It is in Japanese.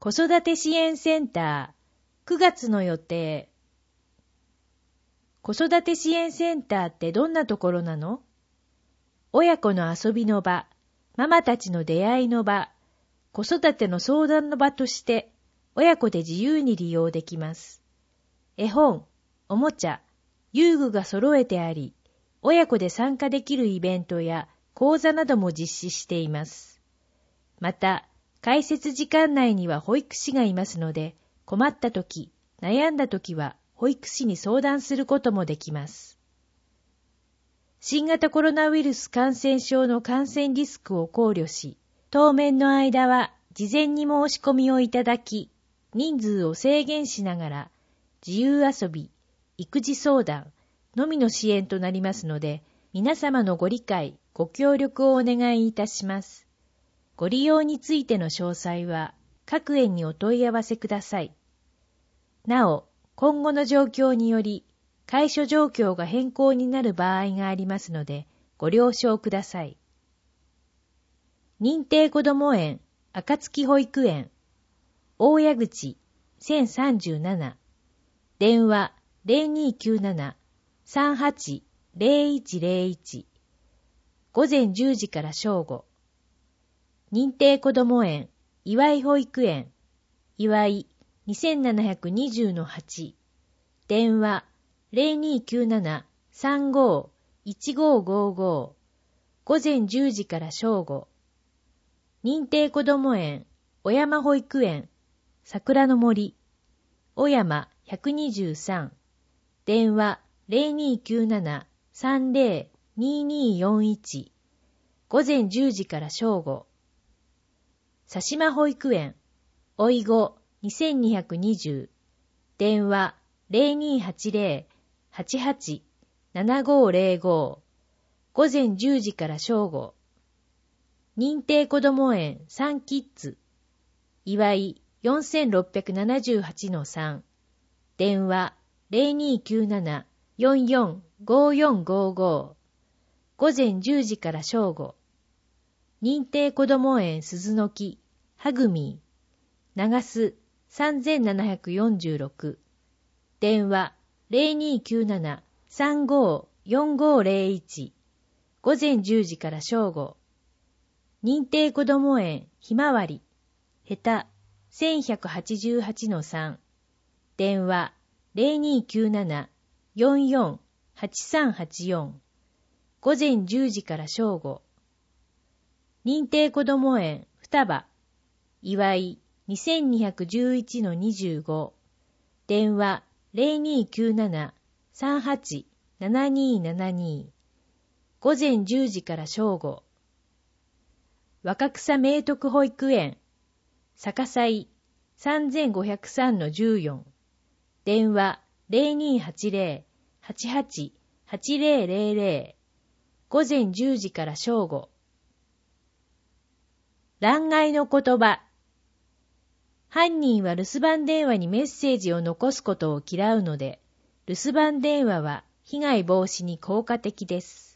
子育て支援センター9月の予定。子育て支援センターってどんなところなの？親子の遊びの場、ママたちの出会いの場、子育ての相談の場として親子で自由に利用できます。絵本、おもちゃ、遊具が揃えてあり、親子で参加できるイベントや講座なども実施しています。また、開設時間内には保育士がいますので、困ったとき、悩んだときは保育士に相談することもできます。新型コロナウイルス感染症の感染リスクを考慮し、当面の間は事前に申し込みをいただき、人数を制限しながら、自由遊び、育児相談のみの支援となりますので、皆様のご理解、ご協力をお願いいたします。ご利用についての詳細は、各園にお問い合わせください。なお、今後の状況により、開所状況が変更になる場合がありますので、ご了承ください。認定こども園、暁保育園、大谷口1037、電話0297-380101、午前10時から正午。認定こども園、岩井保育園、岩井2720-8、電話0297-35-1555、午前10時から正午。認定こども園、小山保育園、桜の森、小山123、電話0297-30-2241、午前10時から正午。佐島保育園、おいご2220、電話0280-88-7505、午前10時から正午。認定こども園サンキッズ、岩井4678-3、電話0297-445455、午前10時から正午。認定こども園鈴の木、はぐみ、長須3746、電話0297-35-4501、午前10時から正午。認定こども園ひまわり、へた1188-3、電話0297-44-8384、午前10時から正午。認定こども園双葉、岩井2211-25、電話0297-38-7272、午前10時から正午。若草明徳保育園、逆祭3503-14、電話0280-88-8000、午前10時から正午。欄外の言葉。犯人は留守番電話にメッセージを残すことを嫌うので、留守番電話は被害防止に効果的です。